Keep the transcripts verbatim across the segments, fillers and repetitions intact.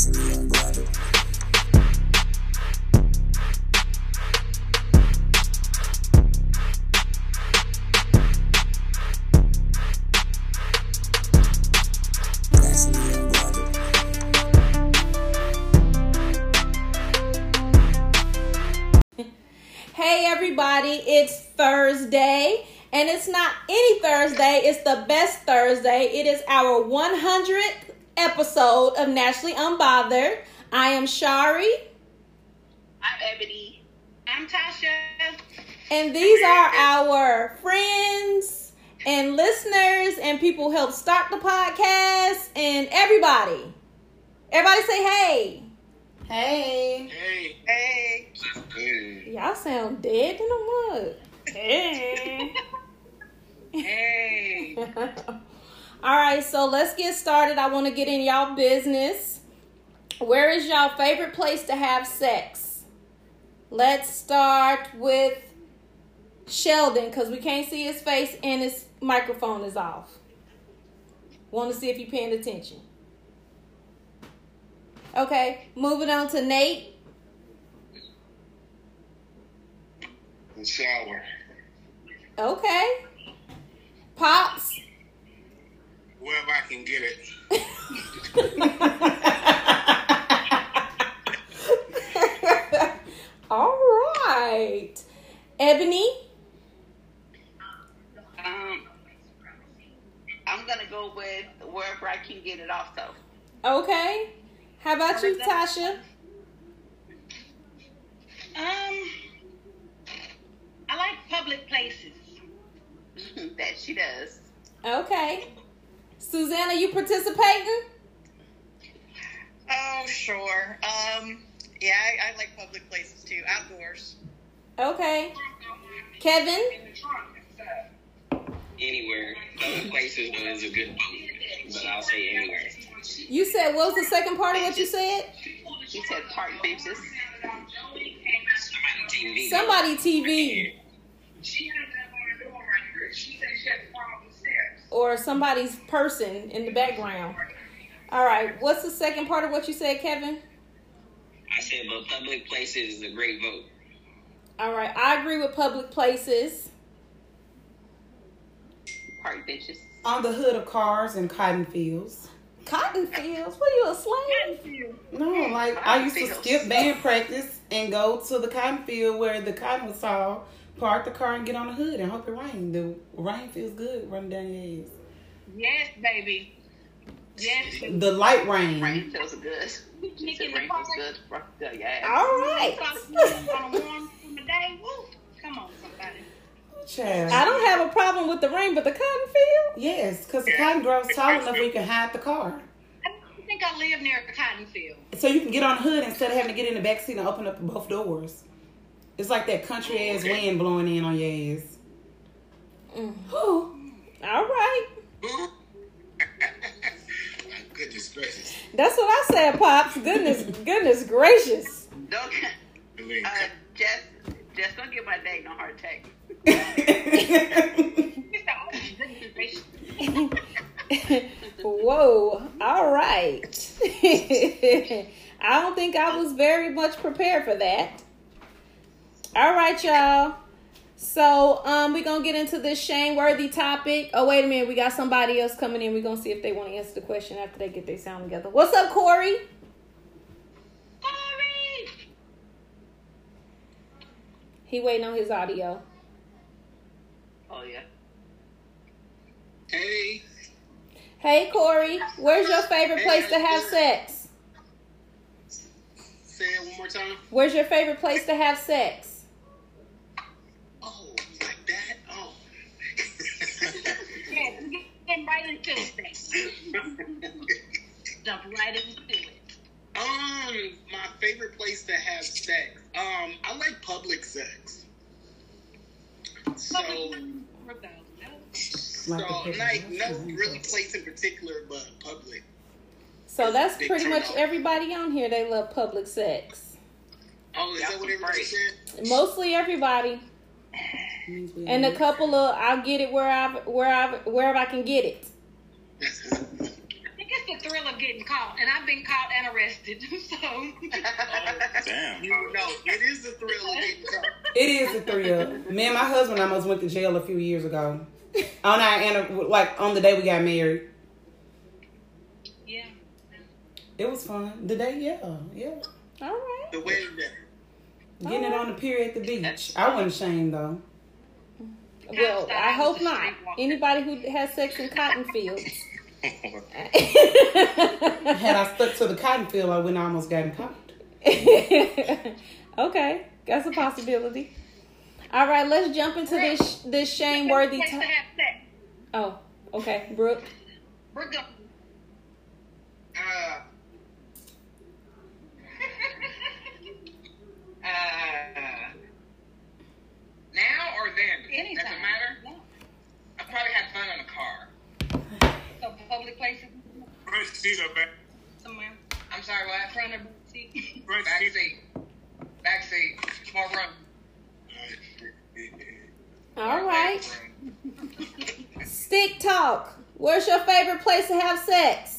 Hey everybody, it's Thursday, and it's not any Thursday, it's the best Thursday. It is our one hundredth episode of Nationally Unbothered. I am Shari. I'm Ebony. I'm Tasha. And these are our friends and listeners and people who help start the podcast and everybody. Everybody say hey. Hey. Hey. Hey. Hey. Y'all sound dead in the mud. Hey. Hey. All right, so let's get started. I want to get in y'all business. Where is y'all favorite place to have sex? Let's start with Sheldon, because we can't see his face and his microphone is off. Want to see if you're paying attention. Okay, moving on to Nate. The shower. Okay. Pops. Wherever I can get it. All right. Ebony. Um, I'm gonna go with wherever I can get it also. Okay. How about you, Tasha? Um, I like public places. That she does. Okay. Susanna, you participating? Oh, sure. Um, yeah, I, I like public places too. Outdoors. Okay. Kevin? Anywhere. Public places is a good vote, but I'll say anywhere. You said, what was the second part of what you said? She said park benches. Somebody T V. Somebody T V. Or somebody's person in the background. All right. What's the second part of what you said, Kevin? I said, but public places is a great vote. All right. I agree with public places. Park benches. On the hood of cars and cotton fields. Cotton fields? What are you, a slave? No, like I used to skip band practice and go to the cotton field where the cotton was tall, park the car and get on the hood and hope it rained. The rain feels good running down your ass. Yes, baby. Yes. Baby. The light rain. Rain feels good. She said rain feels good. Rock the gas. All right. On a warm summer day. Woo. Come on, somebody. Child. I don't have a problem with the rain, but the cotton field? Yes, because the cotton grows tall enough where you can hide the car. I don't think I live near a cotton field. So you can get on the hood instead of having to get in the back seat and open up both doors. It's like that country ass wind blowing in on your ass. Mm. Whew. All right. Goodness gracious. That's what I said, Pops. Goodness, goodness gracious. Don't, uh, Jess, Jess, don't give my dad no heart attack. Whoa. All right. I don't think I was very much prepared for that. All right, y'all. So um, we're going to get into this shame-worthy topic. Oh, wait a minute. We got somebody else coming in. We're going to see if they want to answer the question after they get their sound together. What's up, Corey? Corey! He waiting on his audio. Oh, yeah. Hey. Hey, Corey. Where's your favorite place to have sex? Say it one more time. Where's your favorite place to have sex? Oh, like that? Oh. Yeah, we get right into it. Jump right into it. Um, my favorite place to have sex. Um, I like public sex. So, so not, no really place in particular, but public. So that's pretty much everybody on here. They love public sex. Oh, is that what everybody said? Mostly everybody. And a couple of I'll get it where I where I wherever I can get it. I think it's the thrill of getting caught, and I've been caught and arrested. So. Oh, damn. You know, it is the thrill of getting caught. It is a thrill. Me and my husband almost went to jail a few years ago. On our anniv- like on the day we got married. Yeah. It was fun. The day, yeah, yeah. All right. The wedding day. Getting it on the pier at the beach. I wasn't ashamed though. Well, I hope not. Anybody who has sex in cotton fields. Had I stuck to the cotton field, I wouldn't almost gotten caught. Okay, that's a possibility. All right, let's jump into this this shame-worthy Place to topic. have sex. Oh, okay, Brooke. We're going. Uh, uh, now or then? Anytime. Does it matter? Yeah. I probably had fun in the car. So public places Front seat or back? somewhere. I'm sorry, what? Front or back seat. Front Back seat. seat. Back seat. More room. All right. Stick talk. Where's your favorite place to have sex?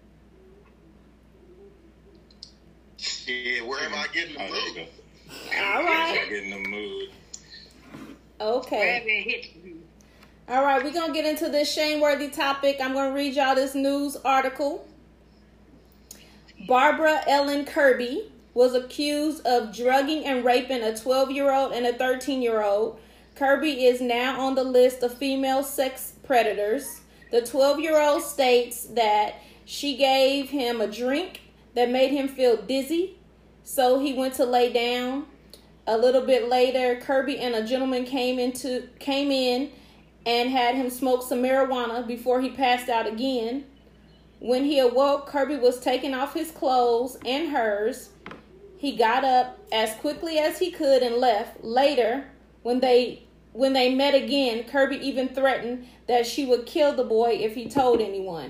Yeah, where am I getting the Oh, there you mood? go. All right. I get in the mood. Okay. Wherever it hits you. All right, we're going to get into this shame-worthy topic. I'm going to read y'all this news article. Barbara Ellen Kirby was accused of drugging and raping a twelve-year-old and a thirteen-year-old. Kirby is now on the list of female sex predators. The twelve-year-old states that she gave him a drink that made him feel dizzy, so he went to lay down. A little bit later, Kirby and a gentleman came into came in and had him smoke some marijuana before he passed out again. When he awoke, Kirby was taking off his clothes and hers. He got up as quickly as he could and left. Later, when they when they met again, Kirby even threatened that she would kill the boy if he told anyone.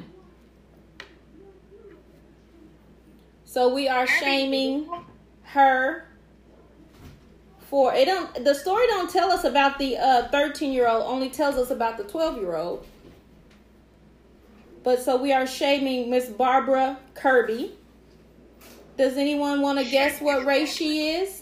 So we are shaming her for it. Don't the story don't tell us about the uh, thirteen-year-old, only tells us about the twelve-year-old. But so we are shaming Miss Barbara Kirby. Does anyone want to guess what race she is?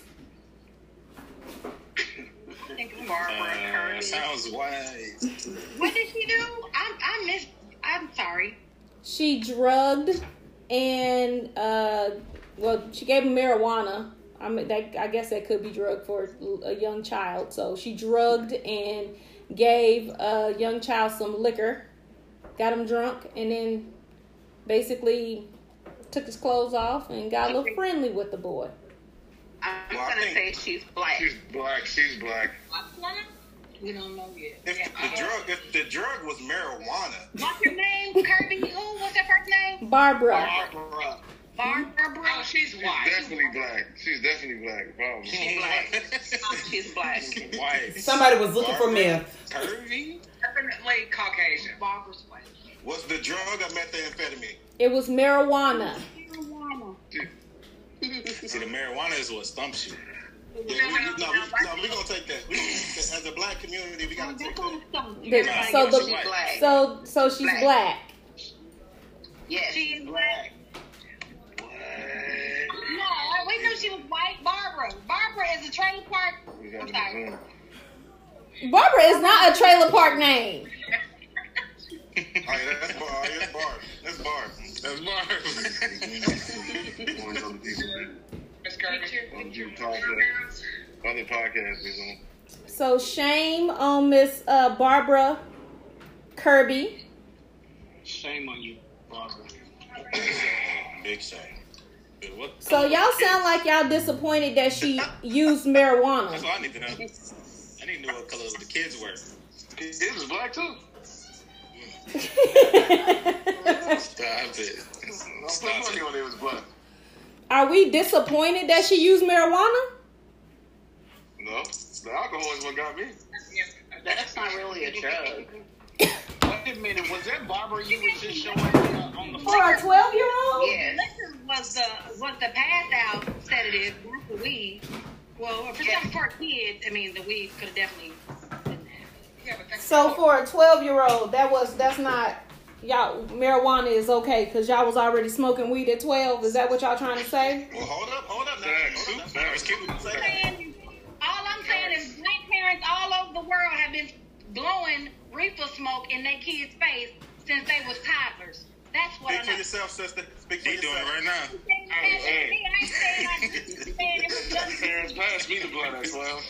I think it's Barbara Uh, Kirby. sounds wise. What did she do? I I missed. I'm sorry. She drugged and uh, well, she gave him marijuana. I mean, that, I guess that could be drug for a young child. So she drugged and gave a young child some liquor, got him drunk, and then basically took his clothes off and got a little friendly with the boy. I'm Well, I gonna think- say she's black. She's black. She's black. We don't know yet. If the drug, if the drug was marijuana, What's her name? Kirby. Who? What's her first name? Barbara. Barbara. Barbara. Oh, she's she's white. definitely black. She's definitely black. Probably. She's black. She's black. White. Somebody was looking for meth. Curvy? Definitely Caucasian. Barbara's wife. Was the drug or methamphetamine? It was marijuana. See, the marijuana is what stumps you. Yeah, we, no, we, no, we gonna take that. We, as a black community, we gotta take that. The- so She's the black. so so she's Black. black. Yes. She is black. What? No, we knew she was white. Barbara. Barbara is a trailer park. We gotta I'm be sorry. zoom. Barbara is not a trailer park name. Oh, yeah, that's bar. Oh, yeah, that's bar. That's bar. That's Barb. Miss Kirby. Other podcasts is on. So shame on Miss uh, Barbara Kirby. Shame on you, Barbara. Big shame. Dude, what- So y'all sound like y'all disappointed that she used That's marijuana. what I need to know. I need to know what color the kids were. It was black too. Stop it. I'm Stop putting money it. on it was black. Are we disappointed that she used marijuana? No, the alcohol is what got me. That's not really a drug. Wait a minute. Was that Barbara you was just showing uh, on the For a twelve year old? Yes. Liquor was the was the pass out sedative, not the weed. Well, for some for kids, I mean, the weed could have definitely. Yeah, but that's So for a twelve year old, that was that's not y'all marijuana is okay because y'all was already smoking weed at twelve. Is that what y'all trying to say? Well, hold up, hold up. Now. Hold up, now. Let's keep it saying. All I'm saying is black parents all over the world have been blowing reefer smoke in their kids' face since they was toddlers. That's what I Speak know. for yourself, sister. Speak for He doing yourself. it right now. Parents passed me the blunt at twelve.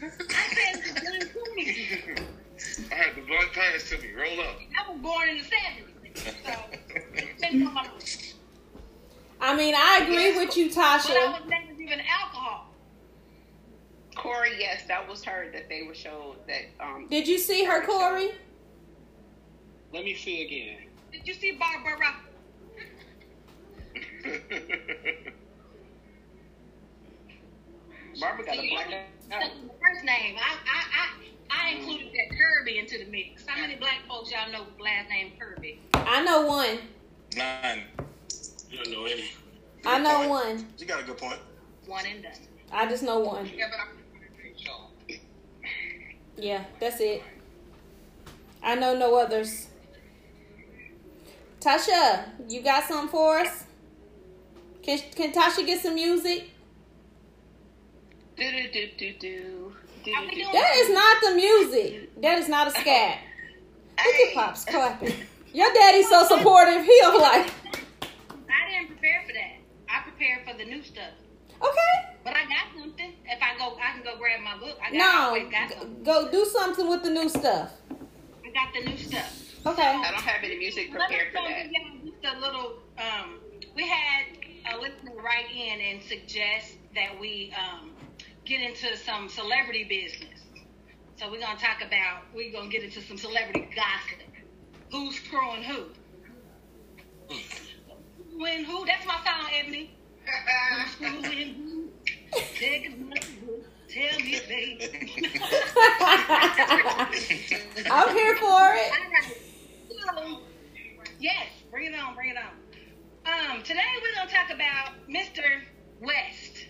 I had the blunt passed to me. Roll up. I was born in the seventies. So, I mean, I agree with you, but I Tasha. was never given alcohol. Corey, yes, that was her that they were showed that. Um, Did you see her, Corey? Let me see again. Did you see Barbara? Barbara got a black eye. The first name. I, I, I, I included that Kirby into the mix. How many black folks y'all know with last name Kirby? I know one. Nine. You don't know any. I Good know point. one. You got a good point. One and done. I just know one. Yeah, but I'm Yeah, that's it. I know no others. Tasha, you got something for us? Can Can Tasha get some music? Do do do do do. Do, Are we do, doing- do. That is not the music. That is not a scat. Look at Pops clapping. Your daddy's so supportive. He'll like, I didn't prepare for that. I prepared for the new stuff. okay. But I got something. If I go, I can go grab my book. I got, I No, always got something. go do something with the new stuff. I got the new stuff. Okay. I don't have any music Let prepared us for go that. give y'all just a little. Um, we had a listener write in and suggest that we um, get into some celebrity business. So we're gonna talk about. We're gonna get into some celebrity gossip. Who's screwing who? When who? That's my song, Ebony. Who's screwing who? Take a look. Tell me, baby. I'm here for it. So, yes, bring it on, bring it on. Um, today we're gonna talk about Mister West.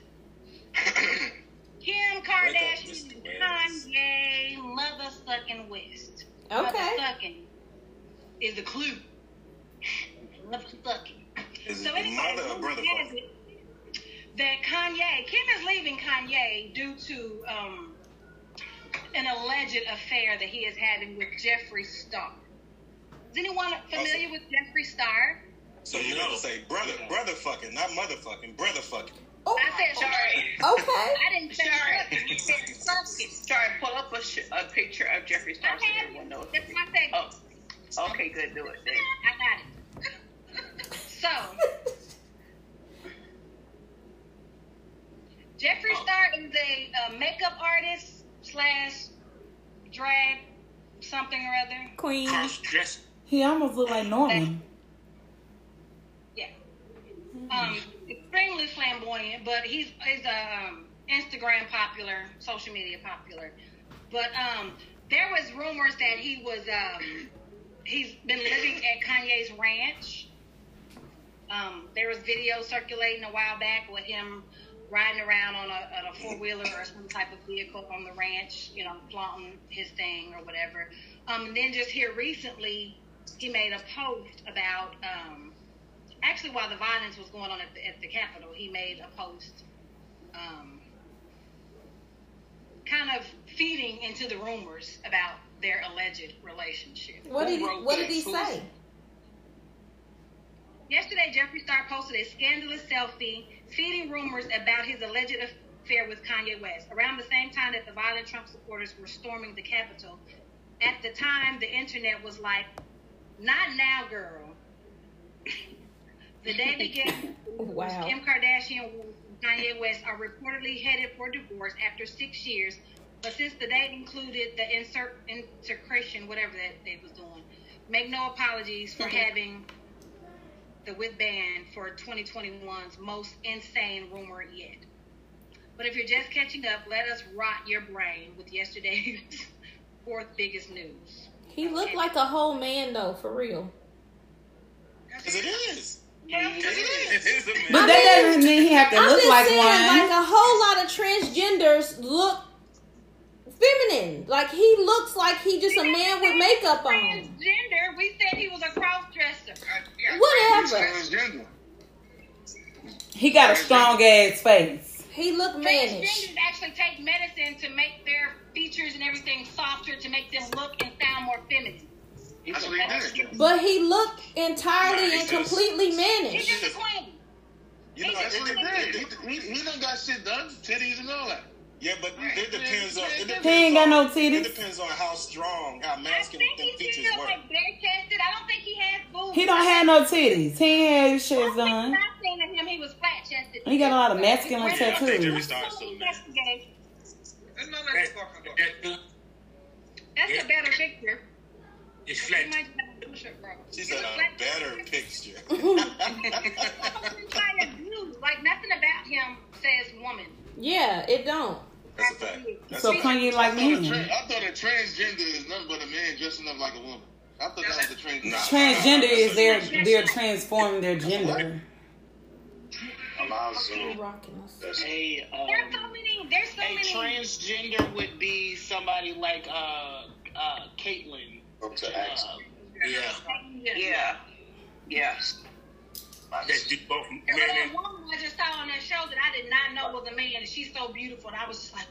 Kim Kardashian, Mister West. Kanye, mother sucking West. Okay. Mother sucking is a clue. Mother sucking. Is So it anyway, mother or rumor brother? has fuck? it that Kanye, Kim is leaving Kanye due to um, an alleged affair that he is having with Jeffree Star. Is anyone familiar with Jeffree Star? So you know to say brother, brother fucking, not motherfucking, brother fucking. Oh, I said sorry. okay. I didn't say Sorry. fucking. I said fucking. Sorry, pull up a, sh- a picture of Jeffree Star so I everyone had knows. That's my segment. Oh, okay, good, do it. Do it. I got it. So, Jeffree Oh. Star is a uh, makeup artist slash drag something or other. Queen. Cross dressing. He almost looked like Norman. Yeah. Um, extremely flamboyant, but he's he's a um, Instagram popular, social media popular. But um, there was rumors that he was um, he's been living at Kanye's ranch. Um, there was video circulating a while back with him riding around on a, on a four wheeler or some type of vehicle on the ranch, you know, flaunting his thing or whatever. Um, and then just here recently, he made a post about. Um, Actually, while the violence was going on at the, at the Capitol, he made a post um, kind of feeding into the rumors about their alleged relationship. What did he, Who wrote What that? did he Who- say? Yesterday, Jeffree Star posted a scandalous selfie feeding rumors about his alleged affair with Kanye West. Around the same time that the violent Trump supporters were storming the Capitol, at the time, the internet was like, not now, girl. The day began. Wow. Kim Kardashian and Kanye West are reportedly headed for divorce after six years. But since the date included the insert integration, whatever that they was doing, make no apologies for having the whip ban for twenty twenty-one's most insane rumor yet. But if you're just catching up, let us rot your brain with yesterday's fourth biggest news. He looked like a whole man though, for real. Because it is. Well, It is. It is a But man. that doesn't mean he have to I'm look just like saying, one. like a whole lot of transgenders look feminine. Like he looks like he just a man with makeup on. Transgender. We said he was a cross dresser. Whatever. Transgender. He got a strong ass face. He look mannish. Transgenders actually take medicine to make their features and everything softer to make them look and sound more feminine. That's what he did. But he looked entirely Nah, and he's completely He's mannish. just a queen. You know, That's it, what it, he it, did. it, He, he, he done got shit done, titties and all that. yeah, but it depends on. It depends He ain't got on, no It titties. depends on how strong, how I masculine think them he's features still work. like bare chested. I don't think he has boobs. He don't have no titties. He ain't had his shit Last thing done. I seen of him, he was flat chested. He got a lot of masculine I think Jerry tattoos. Starks so man. That's a better picture. It's He flat. might have a push-up bra. She said a better picture. Like nothing about him says woman. Yeah, it don't. That's a fact. That's So a fact. Kanye like I thought, a men. tra- I thought a transgender is nothing but a man dressing up like a woman. I thought that was a transgender. Nah. Transgender is they're they're transforming their gender. Alonzo. Rocking us. Hey, um, There's so many. There's so A many. transgender would be somebody like uh uh Caitlyn. to Uh, ask. yeah. Yeah. Yeah. That do both men There was that and woman I just saw on that show that I did not know was a man, and she's so beautiful. And I was just like,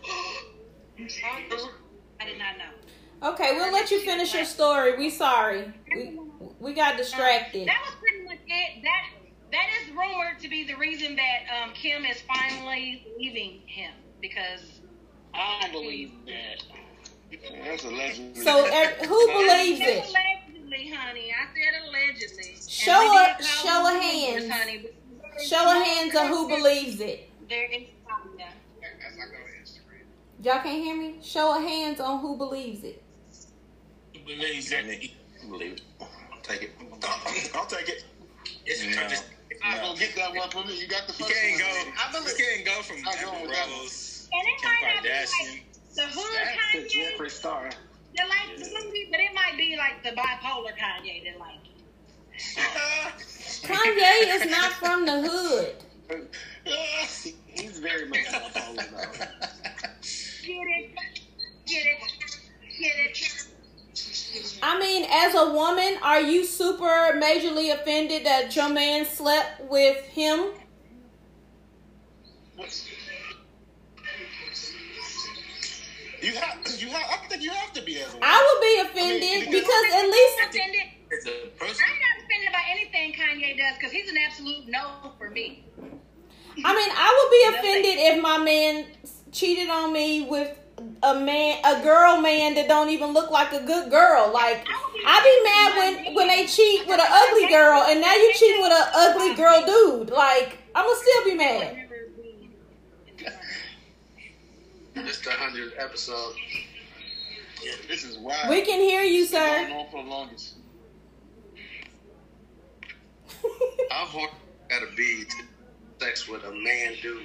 I did not know. Okay, we'll let you finish your story. We sorry. We we got distracted. That was pretty much it. That that is rumored to be the reason that um, Kim is finally leaving him because I don't believe that. That's a legend. So er, who believes it? allegedly, honey. I said allegedly. And Show we a- did call show them a rumors, hands. honey, but Show of hands on who believes it. There is yeah. Y'all can't hear me? Show of hands on who believes it. who believes that I believe it. I'll take it. I'll take it. it's No. just, I'm not gonna get that one from me. You got the you first can't one. go. I believe you can't go from I go Amber with that one. Rose, And it Kim might not be Kardashian. like the hood That's the Kanye, Jeffree Star. the like the movie, but it might be like the bipolar Kanye that like it. Kanye is not from the hood. He's very much bipolar though. Get it, get it, get it. I mean, as a woman, are you super majorly offended that your man slept with him? You have, you have. I think you have to be as a woman. I would be offended I mean, because at least, Offended. It's a person. I'm not offended by anything Kanye does because he's an absolute no for me. I mean, I would be offended if my man cheated on me with a man, a girl man that don't even look like a good girl. Like, I be mad when when they cheat with an ugly girl, and now you cheating with an ugly girl dude. Like, I'ma still be mad. It's the hundredth episode. Yeah, this is wild. We can hear you, It's been sir. going on for the longest. How hard gotta be to sex with a man dude?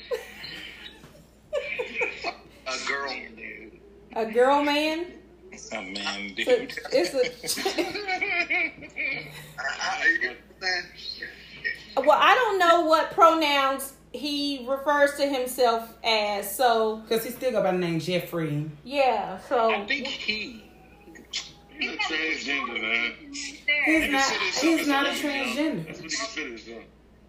a, a girl dude. A girl man. A man dude. It's a, it's a well, I don't know what pronouns he refers to himself as. So Because he still got by the name Jeffrey. yeah. I So think he. He's a transgender, man. He's not. He's not a transgender. That's what he considers, though.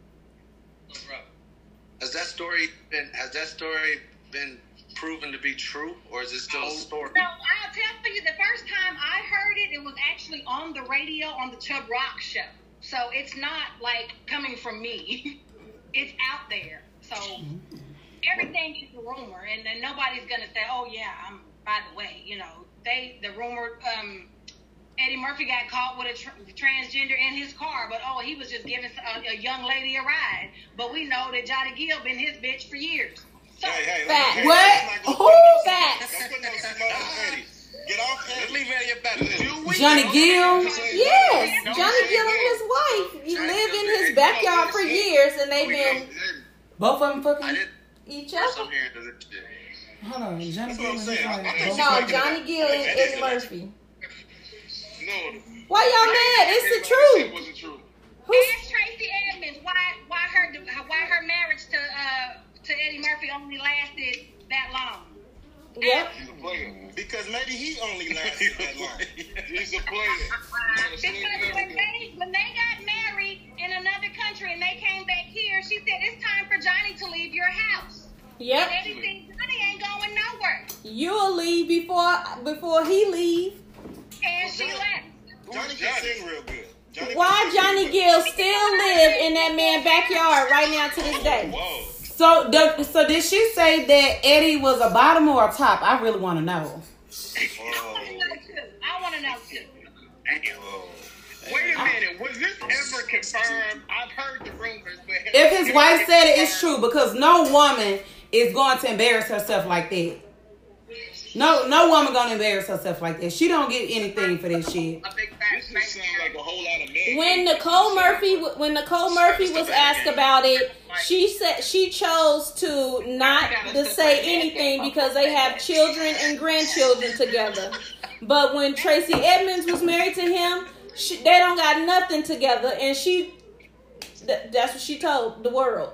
Has that story been? Has that story been proven to be true, or is it still a story? No, I'll tell you, the first time I heard it, it was actually on the radio on the Chubb Rock show. So it's not like coming from me. It's out there. So everything is a rumor, and then nobody's gonna say, "Oh yeah, I'm." By the way, you know, they the rumor. Um, Eddie Murphy got caught with a tr- transgender in his car, but oh, he was just giving a, a young lady a ride. But we know that Johnny Gill been his bitch for years. So, Hey, hey, Facts. hey, What? let's not go Who put no- facts? Don't put no smoke on Eddie. Get off Let's Eddie. leave Eddie about it. Johnny Gill. yes, Johnny Gill and his wife. He lived in his backyard for years, and they've been Both of them I fucking. didn't. each First other. I'm hearing this shit. Hold on, Johnny That's what Gill I'm and his saying. I- I wife. think Both- No, making Johnny it- Gill and Eddie Eddie said Murphy. No. Why y'all mad? It's the It truth. wasn't true. Who's ask Tracy Edmonds why why her why her marriage to uh to Eddie Murphy only lasted that long. Yep. He's a player. Because maybe he only lasted that long. He's a player. Because when they, when they got married in another country and they came back here, she said, it's time for Johnny to leave your house. Yep. And anything, Johnny ain't going nowhere. You'll leave before before he leave. And she left. Johnny can sing real good. Johnny Why Johnny Gill still live in that man's backyard right now to this day? Whoa. So, the, so did she say that Eddie was a bottom or a top? I really want to know. I want to know too. I want to know too. Wait a minute. Was this ever confirmed? I've heard the rumors, but If his wife said it, it's true because no woman is going to embarrass herself like that. No, no woman gonna embarrass herself like that. She don't get anything for this shit. This just sounds like a whole lot of men. When Nicole Murphy, when Nicole Murphy was asked about it, she said she chose to not to say anything because they have children and grandchildren together. But when Tracy Edmonds was married to him, she, they don't got nothing together, and she th- that's what she told the world.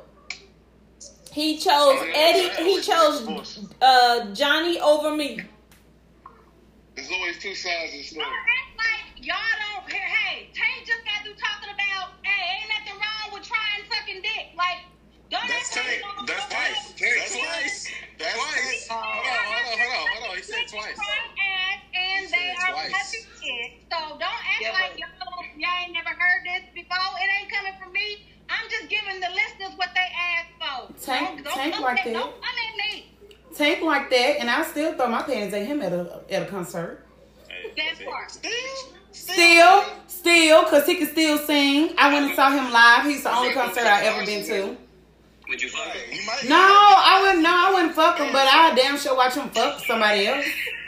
He chose Eddie. He chose uh, Johnny over me. There's always two sides of the story. Don't act like y'all don't hear. Hey, Tank just got through talking about, hey, ain't nothing wrong with trying sucking dick. Like, don't That's act like Tank. y'all That's don't twice. That's twice. That's twice. Hold on, hold on, hold on, hold on. He said twice. ass and they said are twice. touching shit. So don't act Yeah, like but- y'all, y'all ain't never heard this before. It ain't coming from me. I'm just giving the listeners what they asked for. Tank- don't, don't Tank come like at, that. Don't come at me. Tank like that, and I still throw my panties at him at a at a concert. That part. Still, still, cause he can still sing. I went and saw him live. He's the only concert I ever been to. Would you fuck him? You might No, I wouldn't. No, I wouldn't fuck him, but I damn sure watch him fuck somebody else.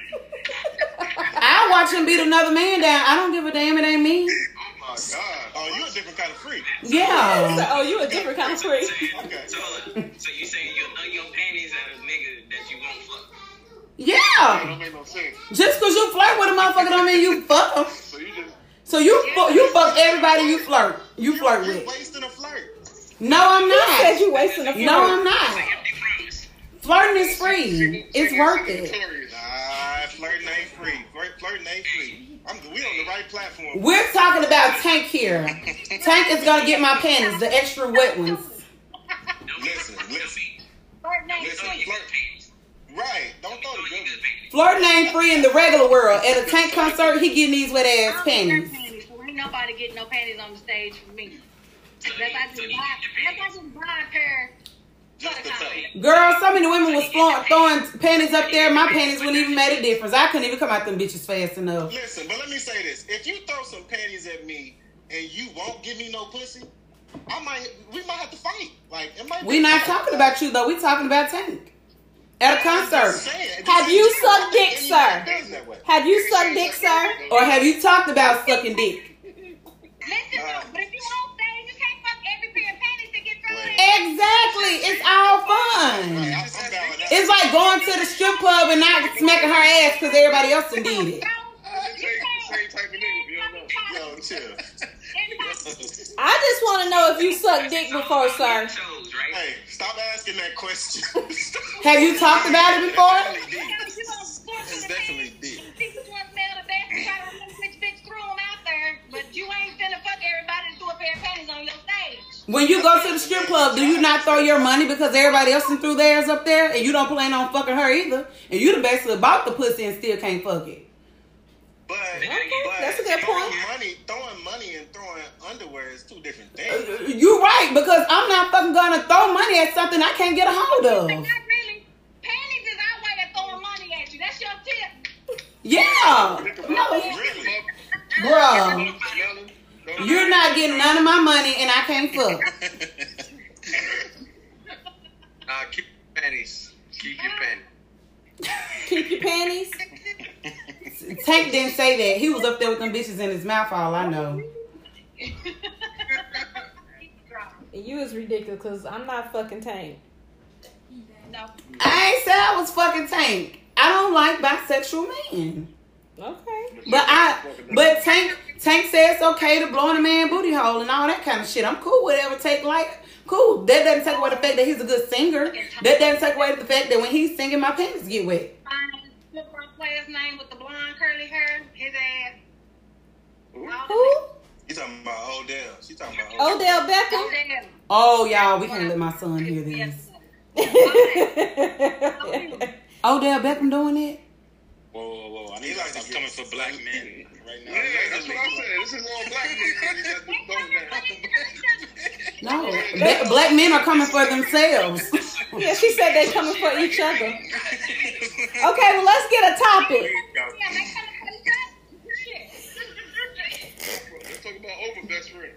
I watch him beat another man down. I don't give a damn. It ain't me. Oh my God. Oh, you a different kind of freak. Yeah. Oh, you a different kind of freak. Okay. So, so you saying you'll throw your panties at a nigga that you won't fuck? That Yeah. don't make no sense. Just cause you flirt with a motherfucker don't mean you fuck him. So you just So you fu- you fuck everybody you flirt. You flirt You with. wasting a flirt. No, I'm Said not. you wasting a flirt. No, I'm not. Empty promise. Flirting is free. It's worth it. Notorious. Nah, flirting ain't free. Flirt- Flirting ain't free. I'm, we on the right platform. We're talking about Tank here. Tank is gonna get my panties, the extra wet ones. Listen, listen. Flirt name Listen, free. flirt. Right. Don't throw the good. Flirting ain't free in the regular world. At a Tank concert, he getting these wet ass panties. So ain't nobody getting no panties on the stage for me. Unless I just buy, unless I just buy a pair. Just the toe. Girl, so many women was throwing, throwing panties up there. My panties wouldn't even make a difference. I couldn't even come out them bitches fast enough. Listen, but let me say this. If you throw some panties at me and you won't give me no pussy, I might, we might have to fight. Like, it might be We not a fight. talking about you though. We talking about Tank. At a I'm just concert. saying. Have you sucked dick, sir? Feels that way. Have you sucked dick, sir? Or have you talked about sucking dick? Listen though, but if you on stage, you can't fuck every pair of panties that get thrown Wait. at. Exactly. It's all Right, fun. I'm, I'm down with that. It's like going to the strip club and not smacking her ass because everybody else done did it. It's the same, same type of nigga, if you don't know. Yo, chill. I just want to know if you sucked dick before, sir. Chose, right? Hey, stop asking that question. Have you talked about it before? It's definitely deep. People want to smell the best and try to remember which bitch threw them out there, but you ain't finna fuck everybody that threw a pair of panties on your stage. When you go to the strip club, do you not throw your money because everybody else done threw theirs up there and you don't plan on fucking her either? And you done basically bought the pussy and still can't fuck it. But, Okay, but that's a good throwing point. money, throwing money and throwing underwear is two different things. Uh, You right, because I'm not fucking gonna throw money at something I can't get a hold But of. not really. Panties is our way of throwing money at you. That's your tip. Yeah. No, Really? bruh. You're not getting none of my money and I can't fuck. Uh, keep your panties. Keep your panties. Keep your panties. Tank didn't say that. He was up there with them bitches in his mouth, all I know. You is ridiculous because I'm not fucking Tank. No. I ain't said I was fucking Tank. I don't like bisexual men. Okay. But I, but Tank, Tank said it's okay to blow in a man booty hole and all that kind of shit. I'm cool with whatever take like, cool. That doesn't take away the fact that he's a good singer. That doesn't take away the fact that when he's singing, my panties get wet. Fine player's name with the blonde curly hair? His ass. Who? You talking about Odell? She talking about Odell, Odell Beckham. Odell. Oh, y'all, we can't let my son hear this. Odell Beckham doing it? Whoa, whoa, whoa! I need like to stop coming for black men right now. Yeah, that's what I said. This is all black men. No, Be- black men are coming for themselves. Yeah, she said they're coming for each other. Okay, well, let's get a topic. Let's talk about Oprah best friend.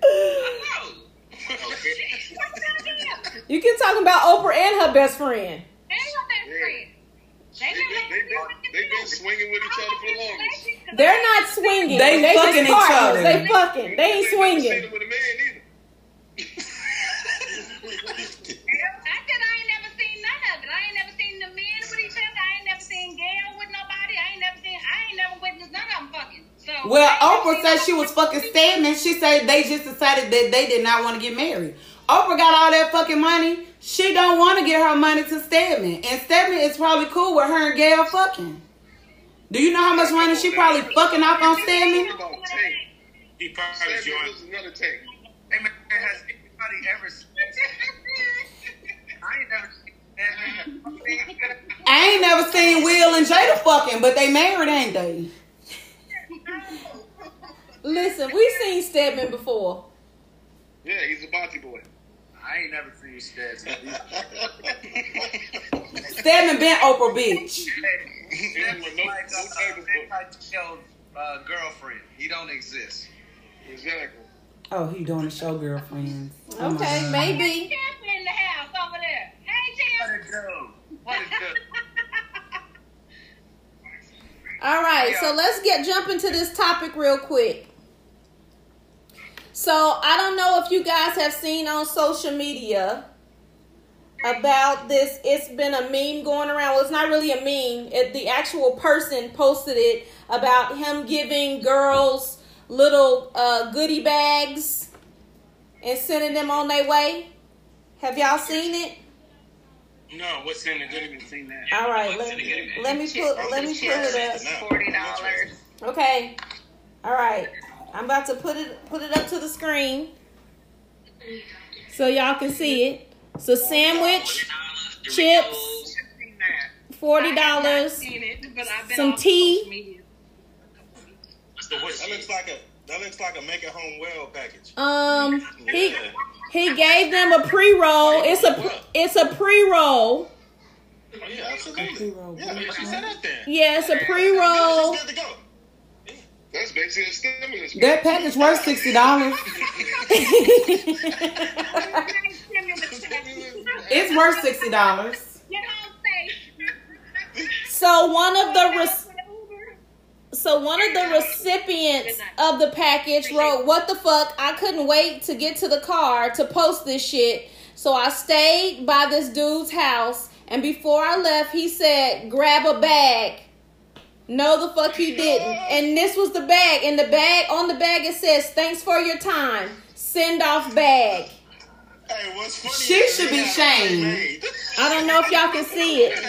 You can talk about Oprah and her best friend. They've been, they been swinging with each other for the longest. They're not swinging. They, they fucking just each partners. other. They fucking. They ain't swinging. Never seen them with a man either. I said I ain't never seen none of it. I ain't never seen the men with each other. I ain't never seen Gail with nobody. I ain't never seen. I ain't never witnessed none of them fucking. So well, Oprah said she was fucking Stedman. She said they just decided that they did not want to get married. Oprah got all that fucking money. She don't want to get her money to Stedman. And Stedman is probably cool with her and Gail fucking. Do you know how much money she probably fucking off on Stedman? He probably joined another tank. Hey man, has anybody ever seen I ain't never seen that. I ain't never seen Will and Jada fucking, but they married, ain't they? Listen, we've seen Stedman before. Yeah, he's a Bonty boy. I ain't never seen Stedman. Stedman been Oprah, bitch. Stedman's like a uh, uh, girlfriend. He don't exist. Exactly. Oh, he doing a show, girlfriends. Oh Okay, maybe. Champ in the house over there. Hey, Champ. What a go. What a go. All right, so let's get jump into this topic real quick. So I don't know if you guys have seen on social media about this. It's been a meme going around. Well, it's not really a meme. It, the actual person posted it about him giving girls little uh, goodie bags and sending them on their way. Have y'all seen it? No, what's in the good? Even seen that? All right, let, let me put let me pull it up. Forty dollars. Okay. All right. I'm about to put it put it up to the screen so y'all can see it. So sandwich, chips, forty dollars, some tea. That looks like a that looks like a make it home well package. Um, he he gave them a pre-roll. It's a it's a pre-roll. Oh yeah, absolutely. Yeah, she said that there. Yeah, it's a pre-roll. She's good to go. That's basically a stimulus. That package worth sixty dollars. It's worth sixty dollars. So one of the re- so one of the recipients of the package wrote, "What the fuck? I couldn't wait to get to the car to post this shit. So I stayed by this dude's house, and before I left, he said, grab a bag." No, the fuck he didn't. And this was the bag. And the bag, on the bag, it says, "Thanks for your time. Send off bag." Hey, what's funny? She should be shamed. I don't know if y'all can see it.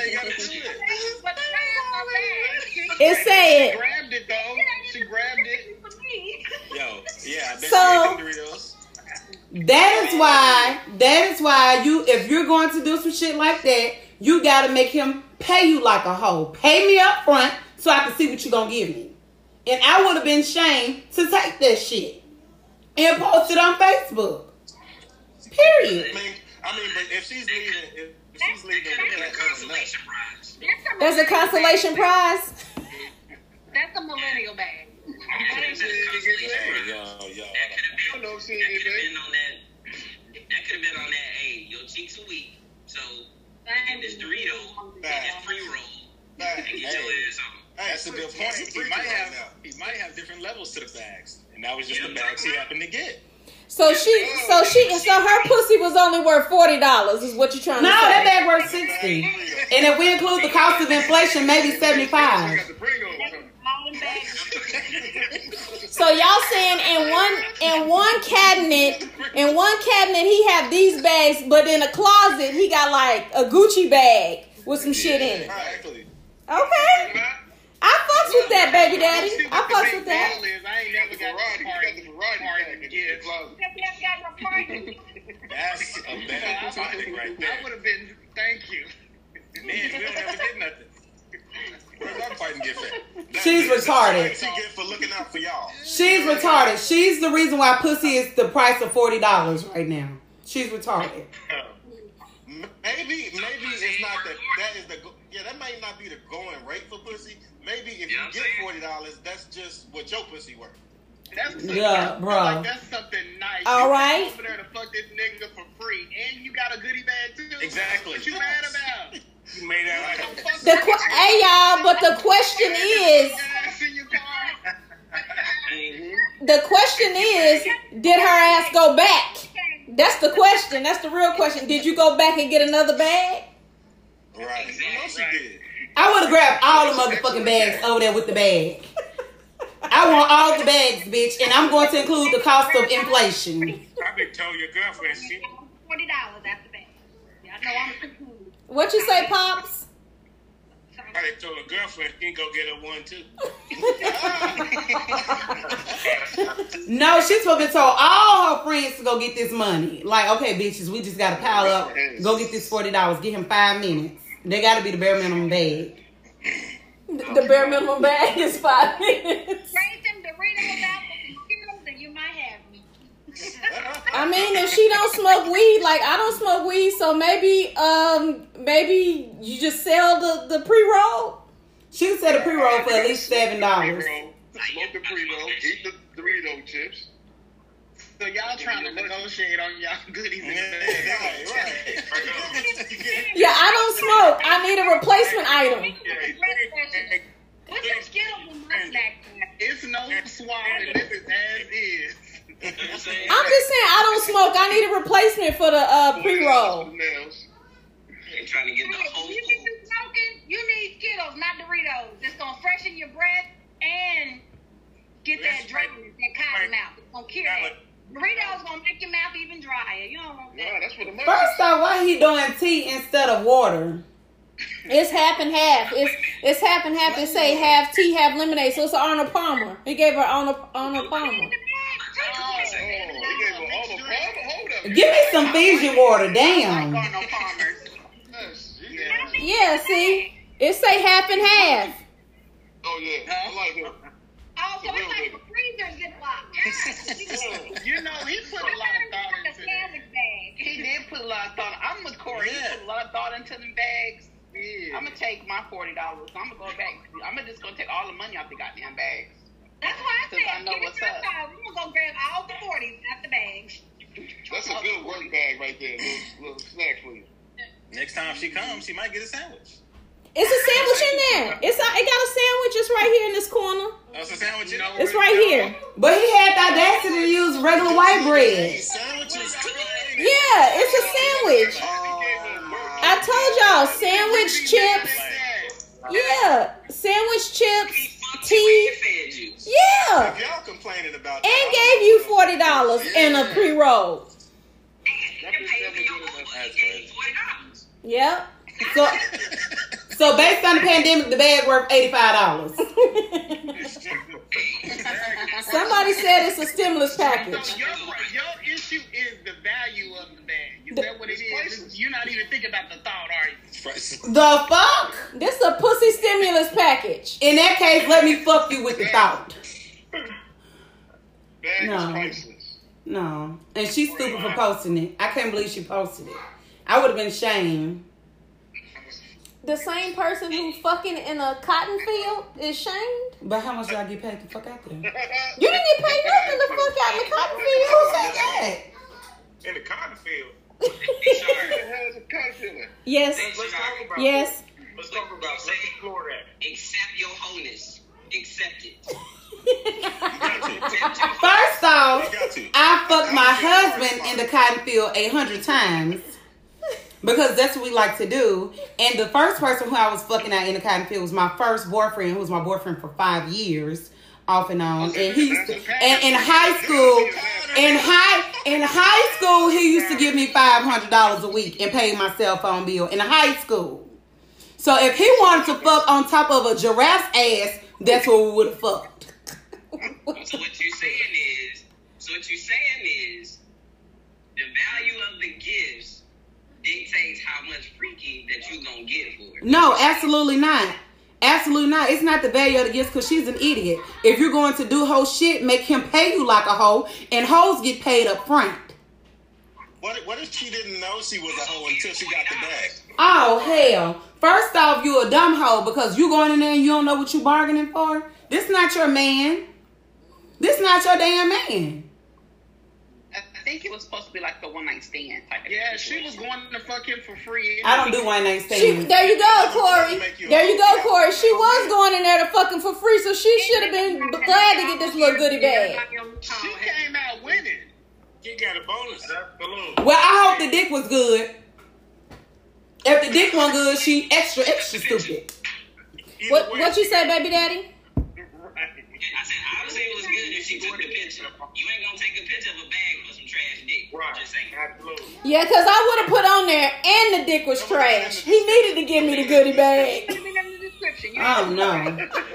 It said, She grabbed it though. She grabbed it. Yo, yeah, I bet So- you Doritos. That is why, that is why you, if you're going to do some shit like that, you got to make him pay you like a hoe. Pay me up front so I can see what you're going to give me. And I would have been shamed to take that shit and post it on Facebook. Period. I mean, I mean, but if she's leaving, if, if she's leaving, with that, that's enough. there's a consolation prize. That's a millennial bag. Yo, yo, yo. I don't know if she That did could have that. been on that. That could have been on that. Hey, your cheeks are weak, so get this Dorito, get this pre-roll, and get your ass on. That's a good point. He might have he might have different levels to the bags, and that was just the bags he happened to get. So she, so she, so her pussy was only worth forty dollars. Is what you're trying No, to say? that bag worth sixty. And if we include the cost of inflation, maybe seventy-five. Got the pring on. So y'all saying in one in one cabinet, in one cabinet he have these bags, but in a closet he got like a Gucci bag with some shit in it. Exactly. Okay, I I fucks with that, baby daddy. I fucks with that. Is, I ain't never got the party. Yeah. That's a bad topic right there. That would have been. Thank you. Man, we don't ever get nothing. Where's our fighting gift at? She's retarded. She get for looking out for y'all. She's retarded. She's the reason why pussy is the price of forty dollars right now. She's retarded. Maybe, maybe it's not the that is the yeah that might not be the going rate for pussy. Maybe if you get forty dollars, that's just what your pussy worth. That's yeah, bro. Like that's something nice. All you right. Over there to fuck this nigga for free, and you got a goodie bag too. Exactly. What you mad about? You made that right. The qu- hey y'all, but the question is, the question is, did her ass go back? That's the question. That's the real question. Did you go back and get another bag? Right. You know she did. I would have grabbed all the motherfucking bags over there with the bag. I want all the bags, bitch, and I'm going to include the cost of inflation. I been told your girlfriend shit. Forty dollars after bag. Yeah, I know I'm confused. What you say, Pops? I done told her girlfriend she can go get her one too. No, she's supposed to told all her friends to go get this money. Like, okay, bitches, we just got to pile up. Go get this forty dollars. Give him five minutes. They got to be the bare minimum bag. The bare minimum bag is five minutes. Raise them Doritos out with some Skittles and you might have me. I mean, if she don't smoke weed, like I don't smoke weed, so maybe, um, maybe you just sell the, the pre-roll. She can sell the pre-roll for at least seven dollars. Smoke the pre-roll, eat the Dorito chips. So y'all trying to negotiate on y'all goodies? Yeah, right, right. Yeah, I don't smoke. I need a replacement item. What's your Skittles in my snack? It's no swallowing. This is as is. I'm just saying I don't smoke. I need a replacement for the uh, pre-roll. You're trying to get the whole You can do smoking. You need Skittles, not Doritos. It's gonna freshen your breath and get that dryness, that cotton mouth. It's gonna cure that. Doritos gonna make your mouth even drier. You don't want that. Yeah, that's what the First off, why he doing tea instead of water? It's half and half. It's it's half and half. It say half tea, half lemonade. So it's Arnold Palmer. He gave her Arnold, Arnold Palmer. Give me some Fiji water, damn. Yeah, see? It say half and half. Oh, yeah. I like it. Oh, so it's like a freezer ziplock. You know, he put a lot of thought into that. He did put a lot of thought. I'm with Corey. Yeah. He put a lot of thought into them bags. Yeah. I'm gonna take my forty dollars. I'm gonna go back. I'm gonna just gonna take all the money out the goddamn bags. That's why I said, I know give me what's five up. dollars. I'm gonna go grab all the forties out the bags. That's a good work bag right there. Little, little snack for you. Next time she comes, she might get a sandwich. It's a sandwich in there. It's a, it got a sandwich. It's right here in this corner. Oh, it's a sandwich in there? It's right here. But he had the audacity to use regular white bread. Sandwiches. Yeah, it's a sandwich. I told y'all, sandwich chips. Yeah, sandwich chips, tea. Yeah. If y'all complaining about And gave you forty dollars and a pre-roll. Yep. So, so based on the pandemic, the bag worth eighty-five dollars. Somebody said it's a stimulus package. So your, your issue is the value of the bag. Is that what it is? You're not even thinking about the thought, are you? The fuck? This is a pussy stimulus package. In that case, let me fuck you with the thought. Bag No. is priceless. No. And she's stupid for posting it. I can't believe she posted it. I would have been ashamed. The same person who fucking in a cotton field is shamed. But how much y'all get paid to fuck out there? You didn't get paid nothing to fuck out in the cotton field. Who said that? In the cotton field. It has a cotton field. Yes. Let's talk about Yes. Let's talk about let's explore that. Accept your wholeness. Accept it. First off, I fucked my husband in the cotton field a hundred times. Because that's what we like to do. And the first person who I was fucking out in the cotton field was my first boyfriend, who was my boyfriend for five years, off and on. And he used to, and in high school, in high in high school, he used to give me five hundred dollars a week and pay my cell phone bill in high school. So if he wanted to fuck on top of a giraffe's ass that's what we would have fucked. So what you're saying is, so what you're saying is, the value of the gifts dictates how much freaky that you gonna get for it. No, absolutely not. Absolutely not. It's not the value of the gifts because she's an idiot. If you're going to do hoe shit, make him pay you like a hoe, and hoes get paid up front. What, what if she didn't know she was a hoe until she got the bag? Oh, hell. First off, you a dumb hoe because you going in there and you don't know what you bargaining for. This not your man. This not your damn man. I think it was supposed to be like the one night stand type of Yeah, she was going to fuck him for free. I don't do one night She, stands. there you go, Corey. There you go, Corey. She was going in there to fuck him for free, so she should have been glad to get this little goodie bag. She came out winning. She got a bonus. Well, I hope the dick was good. If the dick wasn't good, she extra, extra stupid. What what you say, baby daddy? I said, obviously it was good if she took the picture. You ain't gonna take a picture of a bag for some trash dick. Right. Just saying. Absolutely. Yeah, because I would have put on there, and the dick was trash. He needed to give me the goodie bag. Oh, no.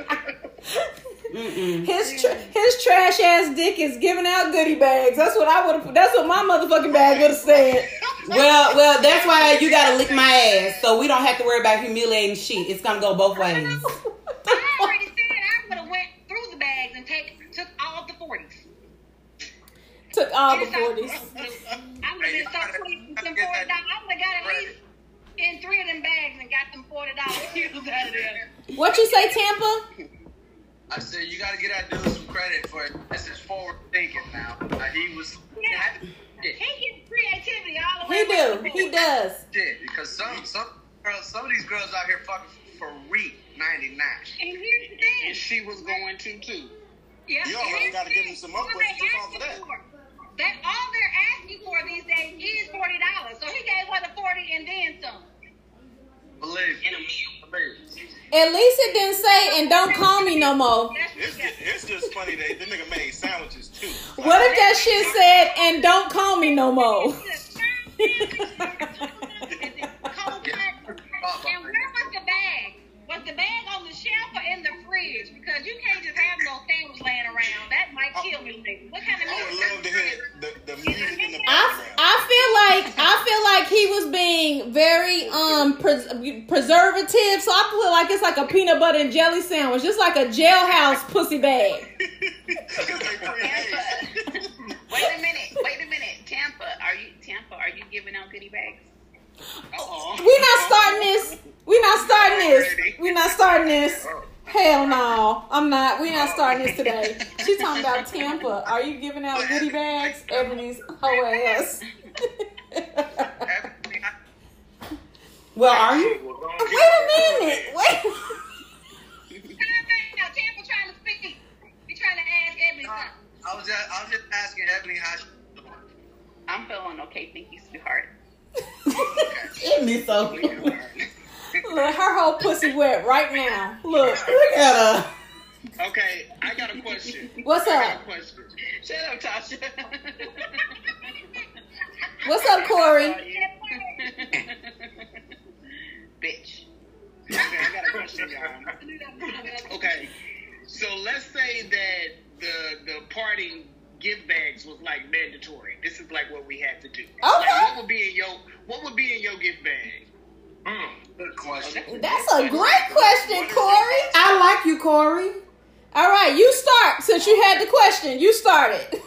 Mm-mm. His tra- his trash ass dick is giving out goodie bags. That's what I would have. That's what my motherfucking bag would have said. Well, well, that's why you gotta lick my ass, so we don't have to worry about humiliating shit. It's gonna go both ways. I already said I would have went through the bags and take took all of the forties. Took all the forties. I would have been so pleased with them forty dollars. I would have got at least in three of them bags and got them forty dollars out of there. What you say, Tampa? I said you gotta get that dude some credit for it. This is forward thinking now. Uh, he was. Yeah. He gets creativity all the way. He do. He does. Did because some some girls, some of these girls out here fucking for re ninety nine. And here's the thing. And she was going to too. Yeah. You almost gotta give him some more pussy just off of that. That all they're asking for these days is forty dollars. So he gave her the forty and then some. Believe In a meal. Believe. At least it didn't say, and don't call me no more. It's just, it's just funny that the nigga made sandwiches too. Like, What if that shit said, and don't call me no more? And where was the bag? Was the bag on the shelf or in the fridge? Because you can't just have no sandwich laying around. That might kill me. What kind of I would music? love to hear the, the music in the I, background. I feel like I feel like he was being very um pres- preservative, so I feel like it's like a peanut butter and jelly sandwich, just like a jailhouse pussy bag. Tampa. Wait a minute. Wait a minute. Tampa, are you Tampa? Are you giving out goodie bags? Uh-oh. We not starting this. We not starting this. We not starting this. Hell no, I'm not. We not starting this today. She's talking about Tampa. Are you giving out goodie bags? Ebony's hoe ass. Well, are you? Wait a minute. Wait. Now, Tampa trying to speak. He trying to ask Ebony something. I was just, I was just asking Ebony how she. I'm feeling okay. Thank you, sweetheart. It me so. Look, her whole pussy wet right now. Look, look at her. Okay, I got a question. What's I up? got a question. Shut up, Tasha. What's up, Corey? Bitch. Okay, I got a question, y'all. Okay, so let's say that the the parting gift bags was like mandatory. This is like what we had to do. Okay. Like, what would be in your what would be in your gift bag? Mm, good question. That's a great question, Corey. I like you, Corey. All right, you start since you had the question. You started.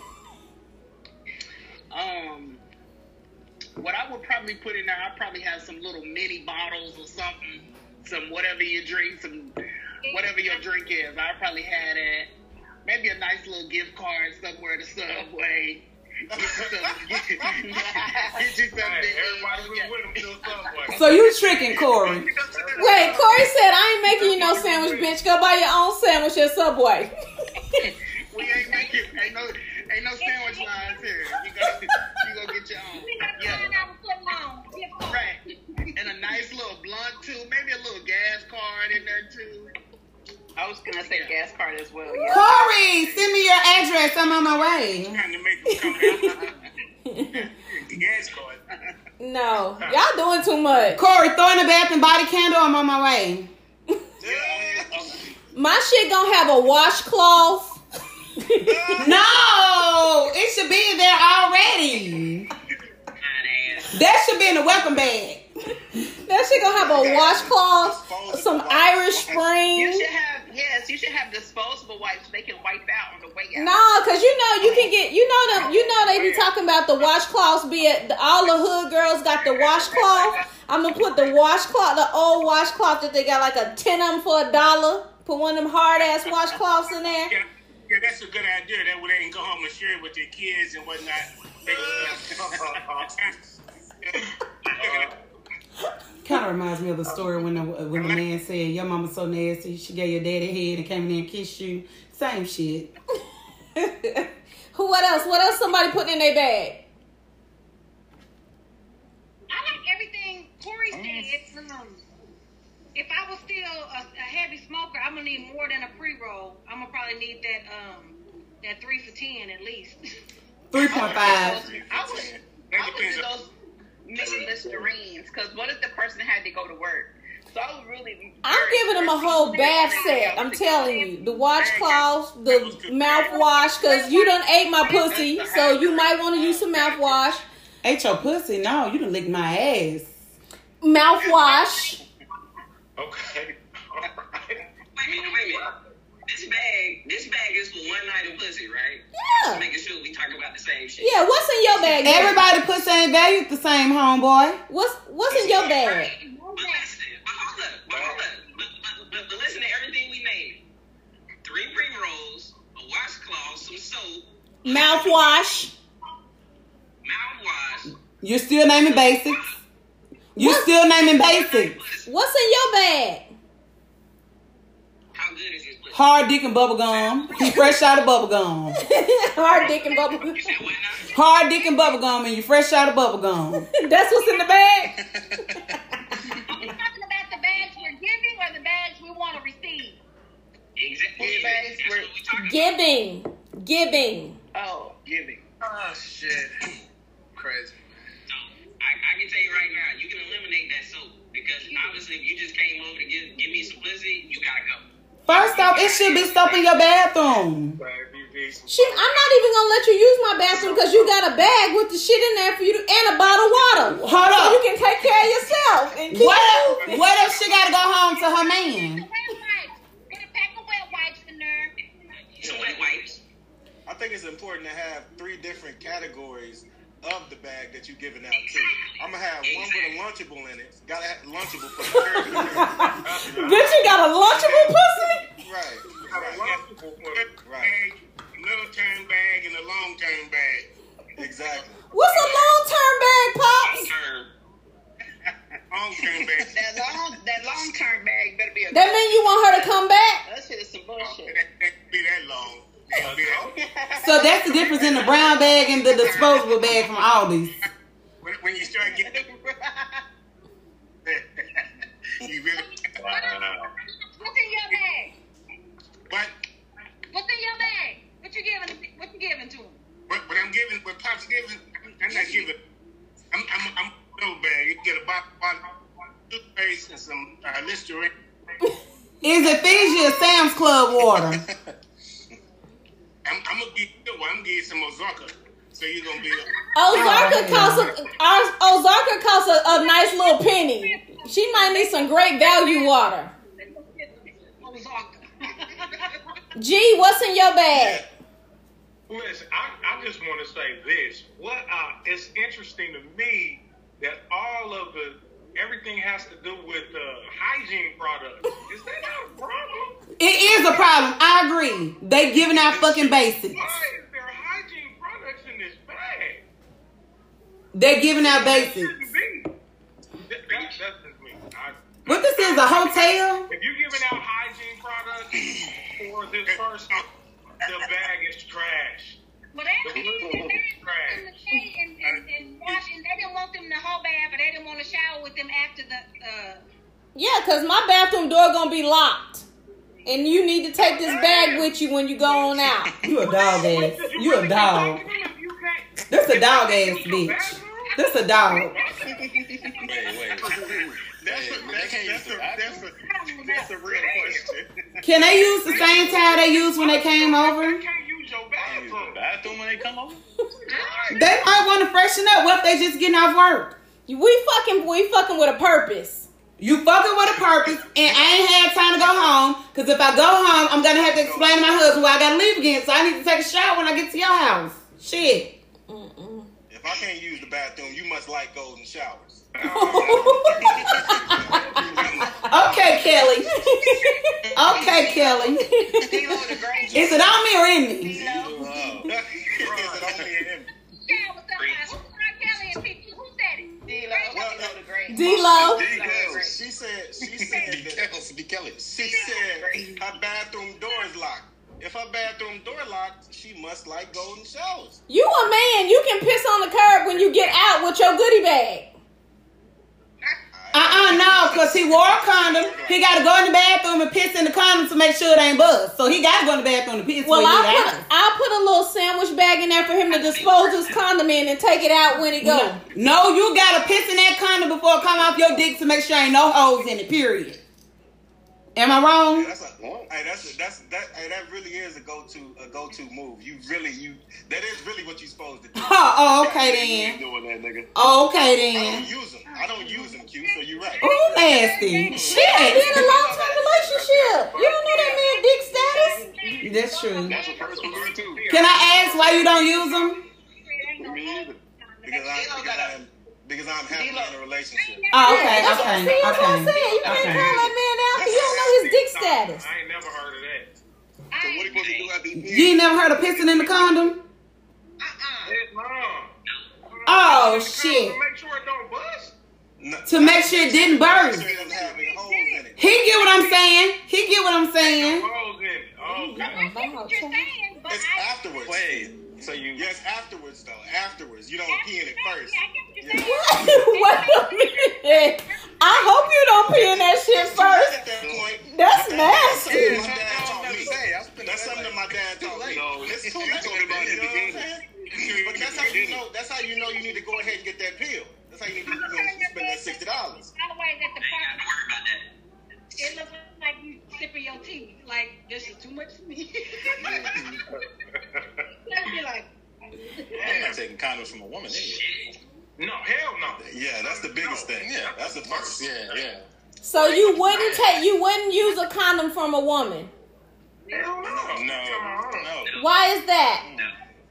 Um, what I would probably put in there, I'd probably have some little mini bottles or something, some whatever you drink, some whatever your drink is. I'd probably have that. Maybe a nice little gift card somewhere to Subway. Get you some, get, get you some Hey, everybody was with him to Subway. So you tricking Corey? Wait, Corey said, I ain't making you no sandwich, bitch. Go buy your own sandwich at Subway. We ain't making, ain't no, ain't no sandwich lines here. You go, you go get your own. Yeah. Right. And a nice little blunt too. Maybe a little gas card in there too. I was gonna say gas card as well. Yeah. Corey, send me your address. I'm on my way. Trying to make them come the gas card. No, y'all doing too much. Corey, throw in the bath and body candle. I'm on my way. My shit gonna have a washcloth. No, it should be there already. That should be in the welcome bag. That shit gonna have a washcloth, some Irish Spring. You should have, yes, you should have disposable wipes so they can wipe out on the way out. No, cause you know you can get, you know them, you know they be talking about the washcloths. Be it all the hood girls got the washcloth. I'm gonna put the washcloth, the old washcloth that they got like a ten of them for a dollar. Put one of them hard ass washcloths in there. Yeah, yeah, that's a good idea. That way they can go home and share it with their kids and whatnot. Kind of reminds me of the story when the when the man said, "Your mama's so nasty, she gave your daddy head and came in there and kissed you." Same shit. Who? What else? What else? Somebody putting in their bag? I like everything Corey said. Um, if I was still a, a heavy smoker, I'm gonna need more than a pre-roll. I'm gonna probably need that um that three for ten at least. Three point five. I would, I would do those mini Listerines because what if the person had to go to work? So I would really. I'm giving them a whole bath set. I'm telling you, the washcloths, the mouthwash, because you done ate my pussy, so you might want to use some mouthwash. Ate your pussy? No, you done licked my ass. Mouthwash. Okay. All right. Wait a minute, wait a minute. This bag, this bag is for one night of pussy, right? Yeah. Just making sure we talk about the same shit. Yeah, what's in your bag? Everybody pussy ain't valued the same, homeboy. What's What's in your bag? But listen, but hold up, but hold up. But, but, but, but listen to everything we named. Three pre-rolls, a washcloth, some soap. Mouthwash. Mouthwash. You're still naming basics. You're what? still naming basics. What's in your bag? How good is this pussy? Hard dick and bubble gum. He fresh out of bubble gum. Hard dick and bubble gum. Hard dick and bubble gum, and you fresh out of bubble gum. That's what's in the bag. Are you talking about the bags we're giving or the bags we want to receive? Exactly. Bags we're giving. Giving. Oh, giving. Oh shit. Crazy. So I, I can tell you right now, you can eliminate that soap because obviously if you just came over to give give me some pussy, you gotta go. First off, it should be soap in your bathroom. She, I'm not even gonna let you use my bathroom because you got a bag with the shit in there for you to, and a bottle of water. Hold so up. you can take care of yourself. And keep what if, what if she gotta go home to her man? Put a pack of wet wipes in there. Some wet wipes. I think it's important to have three different categories of the bag that you're giving out to. I'm gonna have one with a Lunchable in it. Gotta have Lunchable for the curvy. Bitch, you got a Lunchable pussy? Right. Got a Lunchable for the Right. middle term bag and a long term bag. Exactly. What's a long term bag, Pops? Long term bag. That long, that long term bag better be a. That mean you want her to come back? That shit is some bullshit. That, that can't be that long. Be that. So that's the difference in the brown bag and the disposable bag from Aldi's. When, when you start getting, you really. Wow. What's in your bag? What? What's in your bag? What you giving? What you giving to him? What, what I'm giving, what Pop's giving, I'm not giving. I'm, I'm, I'm a little bag. You get a bottle, bottle, toothpaste and some uh, Listerine. Is it Fiji or Sam's Club water? I'm, I'm gonna give you one. I'm gonna give you some Ozarka. So you're gonna be. Ozarka costs a Ozarka costs a, a nice little penny. She might need some great value water. G, what's in your bag? Listen, I, I just want to say this. What uh, it's interesting to me that all of the everything has to do with uh, hygiene products. Is that not a problem? It is a problem. I agree. They giving out fucking basics. Why is there hygiene products in this bag? They're giving out basics. That, that, that's just me. I, What this is, a hotel? If you're giving out hygiene products for this person, the bag is trash. Well, they The didn't food is trash. and, and, and washing. They didn't want them in the whole bath, but they didn't want to shower with them after the. Uh, Yeah, cause my bathroom door gonna be locked, and you need to take this bag with you when you go on out. You a dog ass. You a dog. This a dog ass bitch. This a dog. Wait, wait. That's a, that's, that's, a, that's, a, that's a real question. Can they use the same towel they used when they came over? They can't use your bathroom. Bathroom when they come over? They might want to freshen up. What if they just getting off work? We fucking, we fucking with a purpose. You fucking with a purpose, and I ain't had time to go home. Cause if I go home, I'm gonna have to explain to my husband why I gotta leave again. So I need to take a shower when I get to your house. Shit. Mm-mm. If I can't use the bathroom, you must like golden showers. Okay, Kelly. Okay, Kelly. Is it on me or in me? Is it on me or in me? Yeah, what's up, guys? What's up, Kelly and P? Who said it? D-Lo. She said, she said that, D. Kelly. she said her bathroom door is locked. If her bathroom door locked, she must like golden showers. You a man. You can piss on the curb when you get out with your goodie bag. Uh-uh, no, because he wore a condom. He got to go in the bathroom and piss in the condom to make sure it ain't buzzed. So he got to go in the bathroom to piss. Well, I'll I'll put, I'll put a little sandwich bag in there for him to dispose his condom in and take it out when he go. No, no, you got to piss in that condom before it come off your dick to make sure ain't no holes in it, period. Am I wrong? Yeah, that's a, hey, that's a, that's that. Hey, that really is a go-to a go-to move. You really you that is really what you're supposed to do. Oh, oh okay then. Doing that, nigga. Oh, okay I then. don't use them. I don't use them, Q. So you're right. Oh, nasty. Shit. They in a long-term relationship. You don't know that man dick status? That's true. That's the first one too. Can I ask why you don't use them? Me either. Because I'm because I'm because I'm happy in a relationship. Oh, okay, That's okay, what, see, that's what I'm okay. saying. You can't Okay. call that man out because you don't know his dick status. I ain't never heard of that. So what are you supposed to do after you You ain't never heard of pissing in the condom? Heck no. Oh, To shit. make sure it don't bust. No, To make sure it didn't burst. Make sure it doesn't have any holes in it. He get what I'm saying. He get what I'm saying. Holes in it. Oh, okay. I get what you're saying, but It's I, afterwards. Wait. So you. Yes, afterwards though. Afterwards, you don't pee in it first. yeah, I get what you're saying. Wait a minute. I hope you don't pee in that shit first. At that point, That's that's nasty. something my dad taught me. That's something that my dad taught me. No, It's it's too too late. late about it You know what I'm at the saying? But that's how you know. That's how you know you need to go ahead and get that pill. That's how you need to, you know, spend that sixty dollars. By the way, that the I ain't got to worry about that. it looks like you sipping your tea. Like, this is too much for me. Let's be like, I'm not taking condoms from a woman anyway. No, hell no. Yeah, that's the biggest thing. Yeah. That's the first. Yeah, yeah. So you wouldn't take, you wouldn't use a condom from a woman. Hell no. No, no. Why is that? No.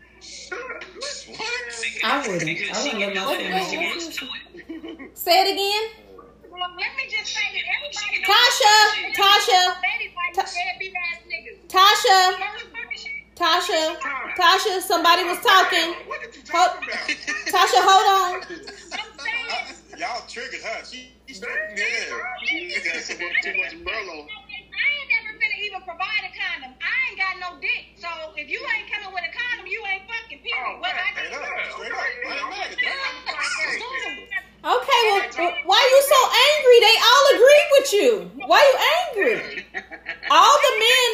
I wouldn't. I wouldn't let my Wait, family wait, know. wait. Wants to it. Say it again. well, let me just say that everybody Tasha, Tasha, ladies like Ta- deadbeat ass niggas. Tasha, Motherfucking shit. Tasha, Tasha, somebody was talking. What did you Hold, talk about? Tasha, hold on. I'm saying, Y'all triggered her. She, she You got so much, too much Merlot. I ain't never finna even provide a condom. I ain't got no dick. So if you ain't coming with a condom, you ain't fucking period. Oh, Whether I straight get up, straight up. I ain't mad at that. Okay, well, why you so angry? They all agreed with you. Why you angry? All the men,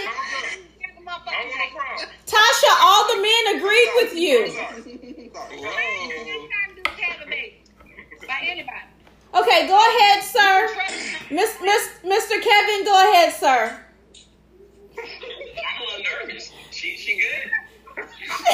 Tasha, all the men agreed with you. By anybody. Okay, go ahead, sir. Miss, Miss, Mister Kevin, go ahead, sir. I'm a little nervous. She, she good?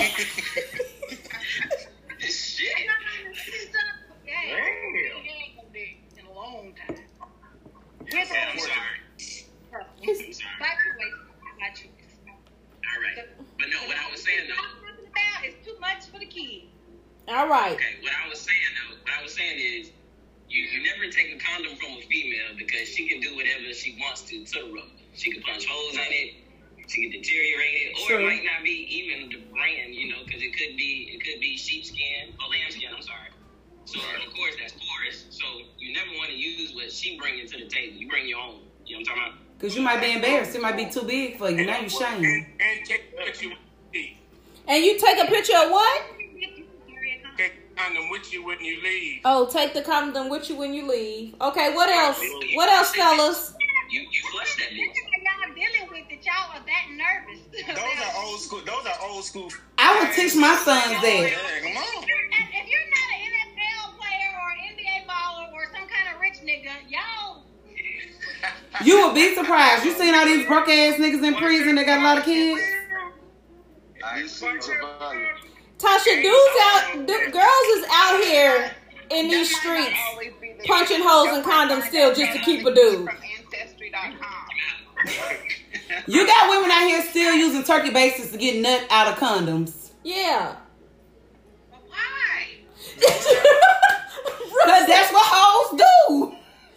Shit. Yeah, ain't gonna be in a long time. Okay, I'm sorry. I'm sorry. By the way, my choice. All right. But no, what I was saying though. About is too much for the kids. All right. Okay, what I was saying though, what I was saying is, you, you never take a condom from a female because she can do whatever she wants to to the rubber. She can punch holes in it, she can deteriorate it, or True. it might not be even the brand, you know, because it could be it could be sheepskin or lambskin. I'm sorry. So of course that's porous. So you never want to use what she bringing to the table. You bring your own. You know what I'm talking about? Cause you might be embarrassed. It might be too big for you. Now you shame. And, and take a picture with you. And you take a picture of what? Take a condom with you when you leave. Oh, take the condom with you when you leave. Okay, what else? What else, fellas? You you flush that bitch. Y'all dealing with it, y'all are that nervous. Those are old school. Those are old school. I would teach my sons that. Yeah, come on. If you're not an N F L player or N B A baller or some kind of rich nigga, y'all You would be surprised. You seen all these broke ass niggas in prison that got a lot of kids? Tasha, dudes out, d- girls is out here in these streets punching holes in condoms still just to keep a dude. You got women out here still using turkey bases to get nut out of condoms. Yeah. Why? Because that's what hoes do.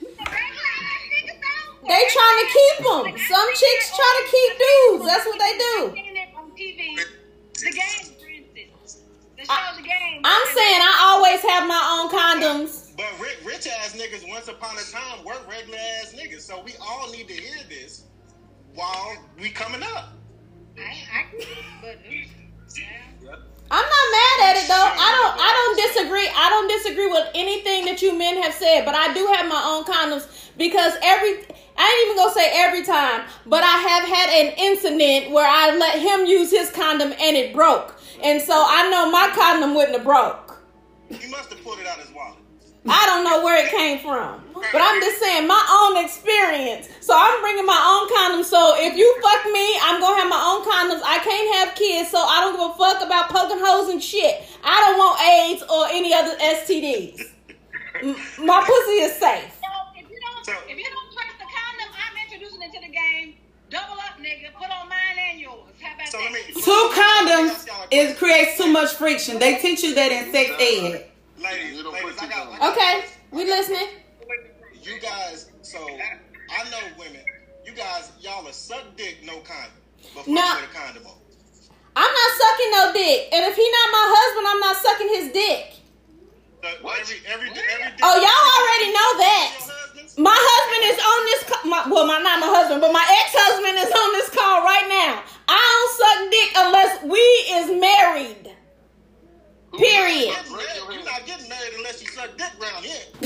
They trying to keep them. Some chicks try to keep dudes. That's what they do. The game, for instance. The show, the game. I'm saying I always have my own condoms. But rich, rich ass niggas once upon a time were regular ass niggas. So we all need to hear this while we coming up. I, I, but, Yep. I'm not mad at it though. I don't I don't disagree. I don't disagree with anything that you men have said, but I do have my own condoms because every I ain't even gonna say every time, but I have had an incident where I let him use his condom and it broke. And so I know my condom wouldn't have broke. He must have pulled it out of his wallet. I don't know where it came from. But I'm just saying my own experience. So I'm bringing my own condoms. So if you fuck me, I'm going to have my own condoms. I can't have kids, so I don't give a fuck about poking holes and shit. I don't want AIDS or any other S T Ds. M- my pussy is safe. So if you don't, if you don't trust the condom, I'm introducing it to the game. Double up, nigga. Put on mine and yours. How about So that? let me, Two condoms is creates too much friction. They teach you that in sex ed. ladies, ladies, I got, I got Okay, we listening. You guys, so I know women. You guys, y'all are suck dick, no condom. But No. fuck with a condom on. I'm not sucking no dick. And if he not my husband, I'm not sucking his dick. So every, every, every Oh, y'all already know that. My husband is on this call. My, well, my, not my husband, but my ex-husband is on this call right now. I don't suck dick unless we is married. Period. You're not getting married unless you suck dick around here.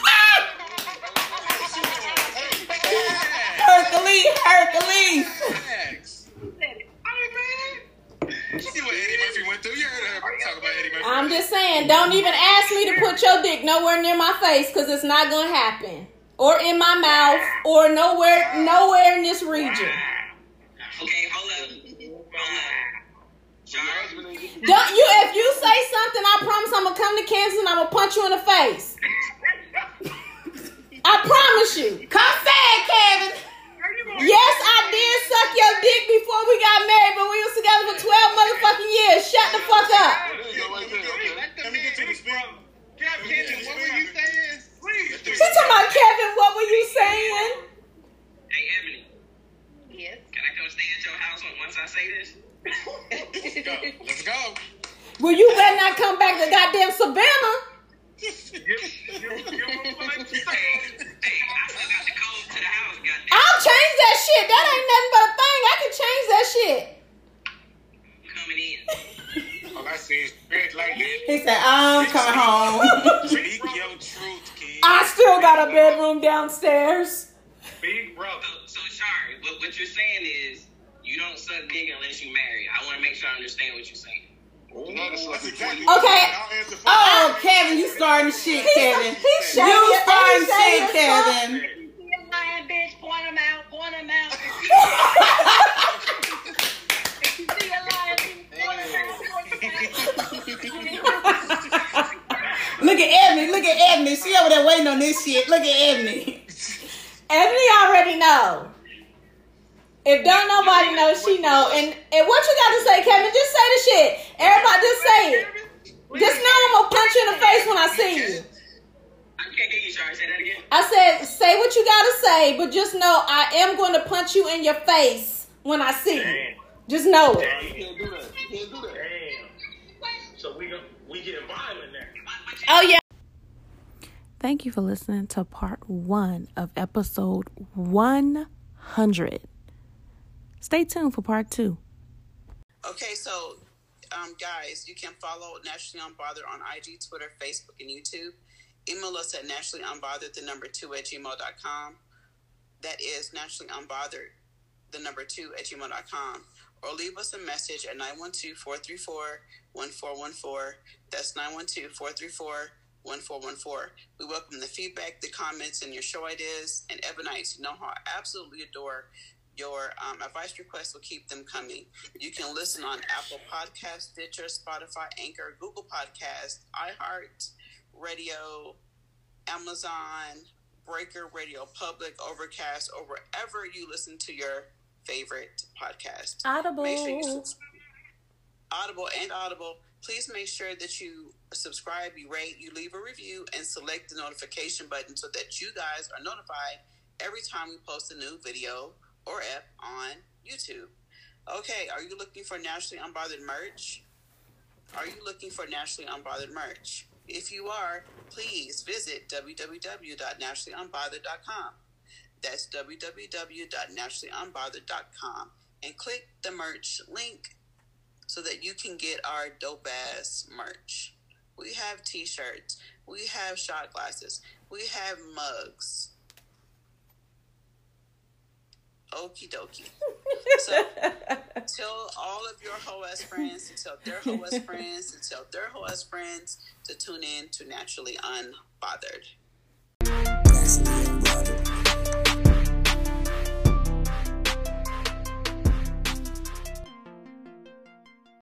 Hercules, Hercules. You see what Eddie Murphy went through? You heard her talk about Eddie Murphy. I'm just saying, don't even ask me to put your dick nowhere near my face because it's not going to happen. Or in my mouth or nowhere nowhere in this region. Okay, hold up. Hold up. Don't you, if you say something, I promise I'm going to come to Kansas and I'm going to punch you in the face. I promise you. Come say it, Kevin. Yes, I did suck your dick before we got married, but we was together for twelve motherfucking years. Shut the fuck up. Let me get you the speak. Kevin, what were you saying? She talking about Kevin, what were you saying? Hey, Ebony. Yes. Can I come stay at your house once I say this? Let's go. Let's go. Well, you better not come back to goddamn Savannah. Hey, I still got the code to the house, goddamn. I'll change that shit. That ain't nothing but a thing. I can change that shit. Coming in. All I see is spirit like this. He said, I'm coming home. Speak your truth, kid. I still got a bedroom downstairs. Big brother. So, so Shari, what, what you're saying is you don't suck dick unless you marry. I want to make sure I understand what you're saying. That's exactly Okay. I'll answer for Oh, Kevin, you starting shit, Kevin. He said You it. starting He said shit, it. Kevin. If you see a lying bitch, point them out, point them out. If you see a lying bitch, point them out, point them out. Look at Ebony. Look at Ebony. She over there waiting on this shit. Look at Ebony. Ebony already know. If don't nobody know, she know. And, and what you got to say, Kevin? Just say the shit. Everybody just say it. Just know I'm going to punch you in the face when I see you. I can't hear you, Shari. Say that again. I said, say what you got to say, but just know I am going to punch you in your face when I see you. Just know it. You can't do that. You can't do that. Damn. So we we getting violent now. Oh, yeah. Thank you for listening to part one of episode one hundred. Stay tuned for part two. Okay, so um, guys, you can follow Naturally Unbothered on I G, Twitter, Facebook, and YouTube. Email us at naturallyunbothered, the number two at gmail dot com. That is naturally unbothered, the number two at gmail dot com. Or leave us a message at nine one two, four three four, one four one four. That's nine one two, four three four, one four one four. one four one four. We welcome the feedback, the comments, and your show ideas. And Ebonites, you know how I absolutely adore your um, advice requests. Will keep them coming. You can listen on Apple Podcasts, Stitcher, Spotify, Anchor, Google Podcasts, iHeart Radio, Amazon, Breaker, Radio Public, Overcast, or wherever you listen to your favorite podcast. Audible. Make sure you subscribe. Audible and Audible. Please make sure that you subscribe, you rate, you leave a review, and select the notification button so that you guys are notified every time we post a new video or app on YouTube. Okay, are you looking for Nationally Unbothered merch? Are you looking for Nationally Unbothered merch? If you are, please visit w w w dot nationally unbothered dot com. That's w w w dot nationally unbothered dot com, and click the merch link so that you can get our dope ass merch. We have t-shirts, we have shot glasses, we have mugs. Okie dokie. So tell all of your hoe-ass friends to tell their hoe-ass friends to tell their hoe-ass friends to tune in to Naturally Unbothered.